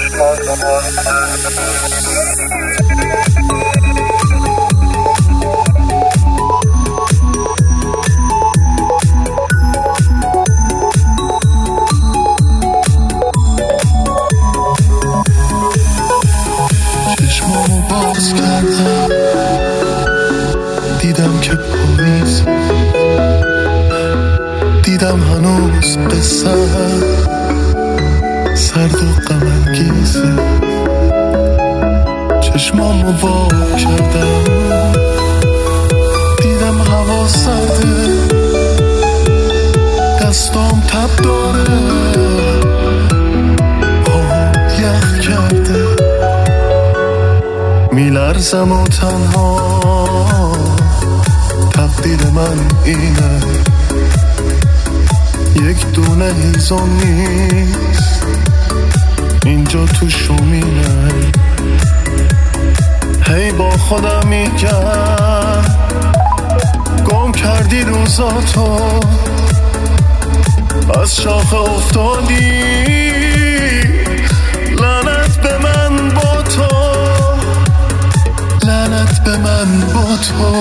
چشمامو باز کردم دیدم که پاییز، دیدم هنوز قصه سرد و غم انگیزه. چشمامو وا کردم دیدم هوا سرده، دستام تب داره، پام یخ کرده، میلرزم و تنها تقدیر من اینه، یک دونه هیزم نیست اینجا تو شومینه. هی با خودم میگم گم کردی روزاتو، از شاخه افتادی، لعنت به من با تو، لعنت به من با تو،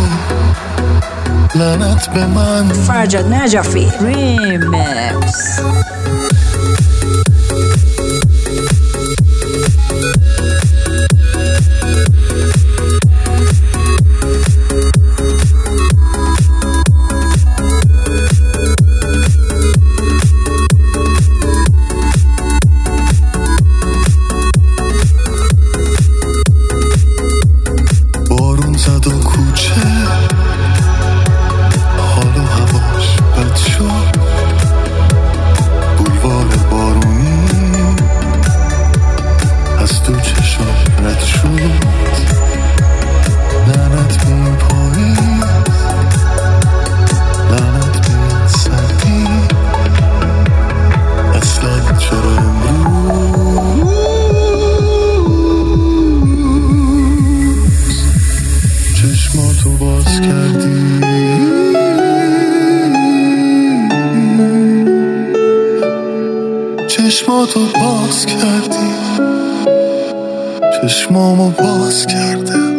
لعنت به من. فرجاد نجفی ریمیکس. بارون زد و کوچه حال و هواش بد شد، بولوار بارونی از تو چشم رد شد، لعنت به این پاییز، لعنت به این سردی، اصلا چرا امروز چشماتو باز کردی. چشماتو باز کردی، چشمامو باز کرده.